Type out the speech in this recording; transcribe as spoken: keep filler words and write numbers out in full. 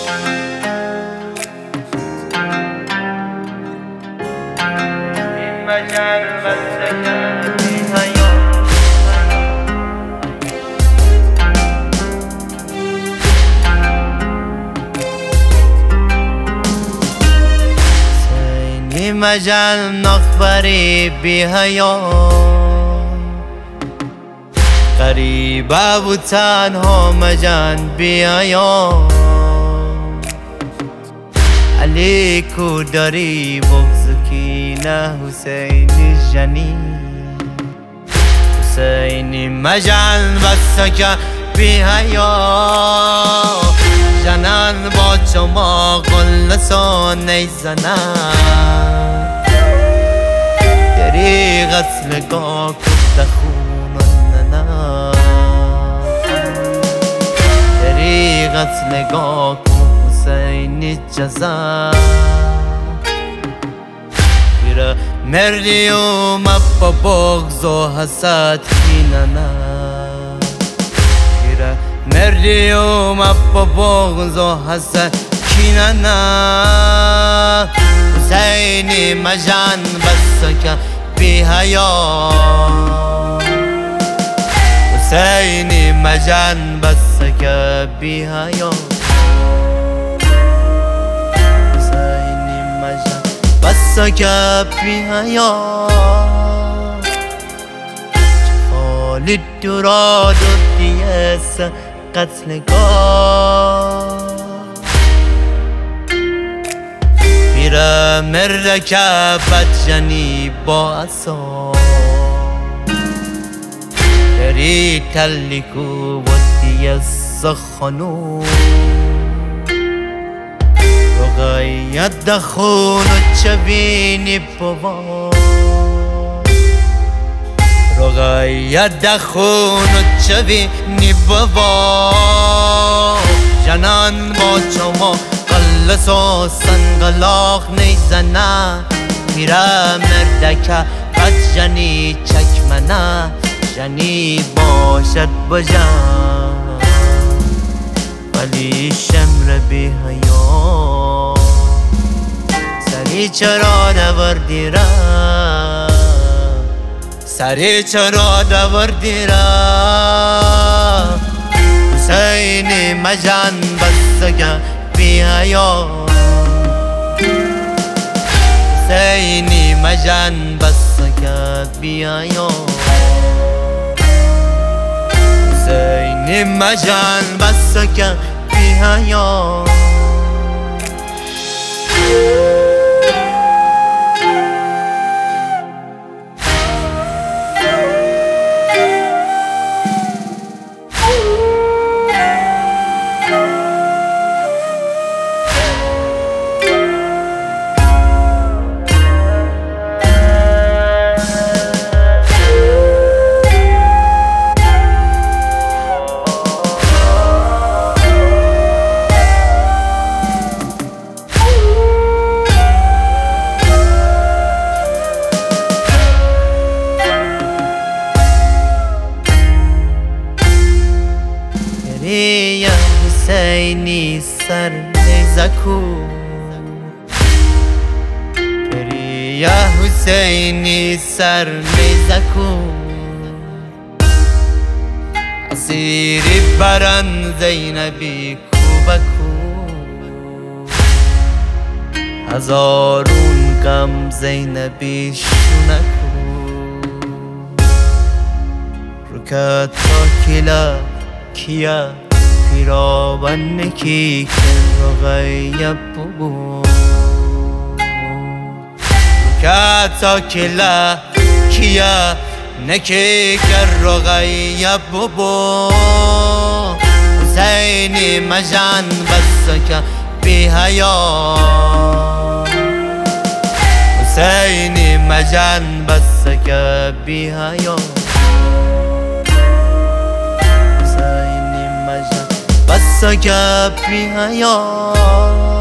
مجال بسكن فيها سيني مجال نخبري بها يوم غریبه و تنها مجان بیا یوم علی کو داری بغض کی نه حسینی جنی حسینی مجان بس که بیا یوم جنان با شما قلسان نیزنن دری غسل گاه کفت خونن دری غسل گاه حسینی جزا پیرا مردی اومد با بغض و حسد کیننا پیرا مردی اومد با بغض و حسد کیننا حسینی مجان بس که بی حیا حسینی مجان بس که بی حیا حسینی مجان بس که بی حیا خالد را دردیس قتلگاه پیرا مرد که بدجنی با اصا دری تلکو ودی از خانو رغاید دخون و چبینی بوا رغاید دخون و چبینی بوا جنان با شما قلس و سنگلاخ نیزنه پیرا مرد که بدجنی چکمنه جنی باشد بجان ولی شمر بی حیا سری چرا دوردی را سری چرا دوردی را حسینی مجان بس که بی حیا حسینی مجان بس که بی حیا حسینی مجان بس که بی حیا یا حسینی سر نیزکو پری یا حسینی سر نیزکو اسیری برن زینبی کوبکو هزارون کم زینبی شونکو رکت تا کلا کیا پیراون کی کن رغیب ببو رکتا کلا کیا نکی کن رغیب ببو حسینی مجان بس که بی حیا حسینی مجان بس که بی حیا بس که بی حیا